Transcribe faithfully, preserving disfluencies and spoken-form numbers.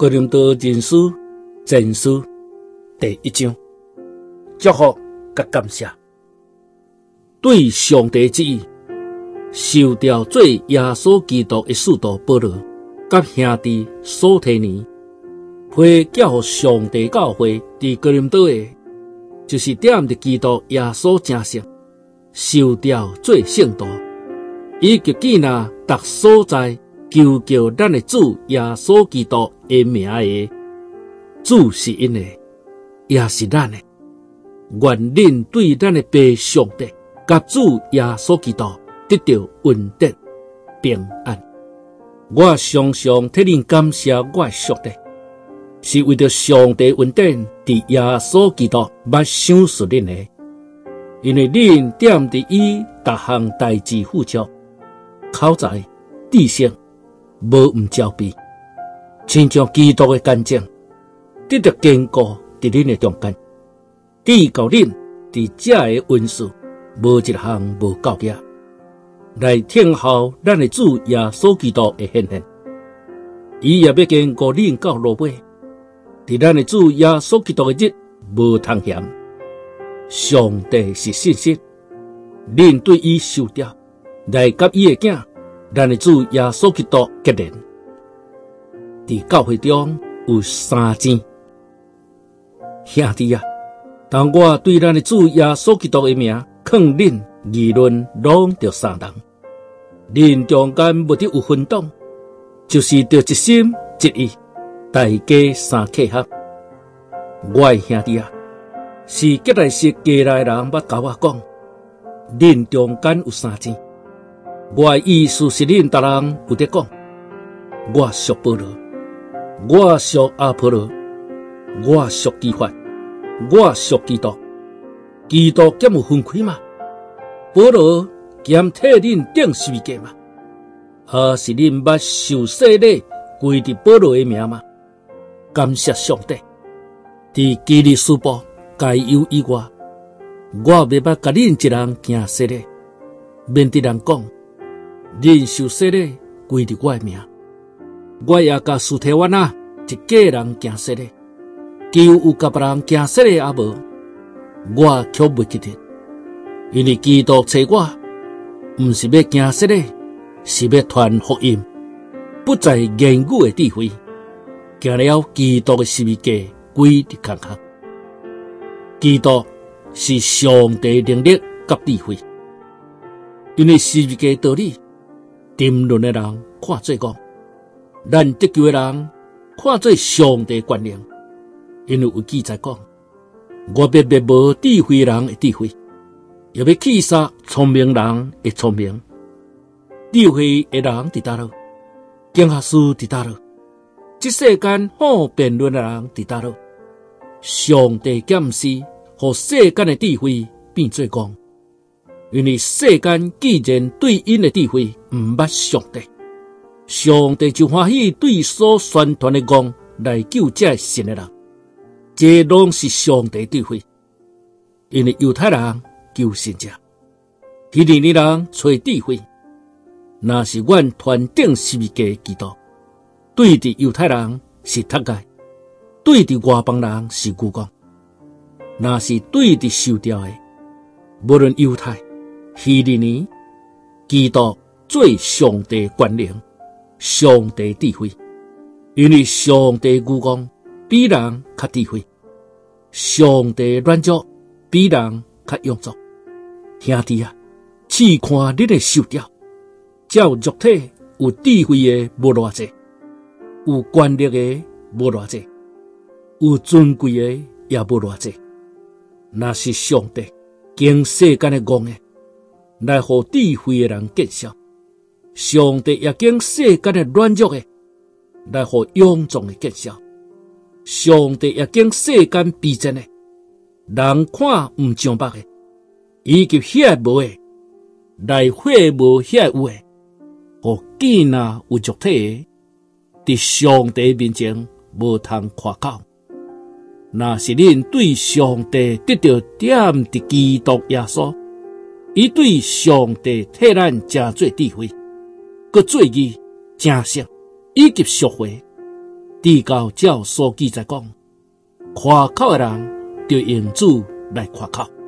哥林多前书前书第一章，祝福甲感谢。对上帝之意，受调做耶稣基督的使徒保罗，甲兄弟所提尼，会交予上帝教会伫哥林多的，就是点伫基督耶稣正性，受调做圣徒，以及记纳逐所在求叫咱的主耶稣基督的名的，主是因的，也是咱的。愿恁对咱的爸上帝甲主耶稣基督得到稳定平安。我常常替恁感谢我的上帝，是为着上帝稳定伫耶稣基督捌想述恁的，因为恁点伫伊逐项代志付出，口才、知识无毋招比，亲像基督的干净，得到坚固伫恁的中间，记教恁伫这的温事无一项无够格，来听候咱的主耶稣基督的显现。伊也要坚固恁到落尾，伫咱的主耶稣基督的日无通嫌。上帝是信实，恁对伊受调，来甲伊的囝，咱的主耶稣基督结连。伫教会中有三证，兄弟啊，当我对咱的主耶稣基督的名劝恁议论，拢着三人，恁中间无得有分党，就是着一心一意，大家三契合。我的兄弟啊，是吉来是家来人捌甲我讲，恁中间有三证。我的意思是恁逐人有得讲，我属保罗，我属阿波罗，我属基法，我属基督。基督兼有分开嘛？保罗兼替恁顶十字架嘛？啊，是恁捌受洗礼归伫保罗的名嘛？感谢上帝，伫基利斯堡该有以外，我未捌甲恁一人行洗礼，免得人讲恁受洗礼归伫我的名。我也甲斯提反啊一家人行洗礼，就有甲别人行洗礼也无，我却袂记得，因为基督找我，毋是要行洗礼，是要传福音，不在言语的智慧，行了基督的十字架归伫空壳。基督是上帝能力甲智慧，因为十字架道理，沉沦的人看做讲，咱得救的人看做上帝权能，因为有记载讲，我要灭无智慧人的智慧，也要击杀聪明人的聪明。智慧的人伫倒落，经学师伫倒落，这世间好辩论的人伫倒落，上帝检视，互世间的智慧变做光，因为世间既然对因的智慧毋捌上帝，上帝就欢喜对所宣传的光来救这信的人，这拢是上帝智慧。因为犹太人求信者，希利尼人找智慧。若是阮传顶十字架基督，对伫犹太人是脱解，对伫外邦人是愚讲。若是对伫受调的，无论犹太、希利尼，基督做上帝权能，上帝智慧。因为上帝愚讲比人较智慧，上帝软弱比人较勇壮。兄弟啊，试看你的受调，才有肉体有智慧的无偌济，有权力的无偌济，有尊贵的也无偌济。若是上帝经世间的光的，来互智慧的人见笑；上帝也经世间的软弱的，来互勇壮的见笑；上帝也经世间卑贱的，人看毋上目的，以及遐无的，来会无遐有的，互见若有肉体的，伫上帝面前无通夸口。若是恁对上帝得到点伫基督耶稣，伊对上帝替咱真做智慧，佮做义、正性以及赎回， 地教照所记载讲，夸口的人就用主来夸口。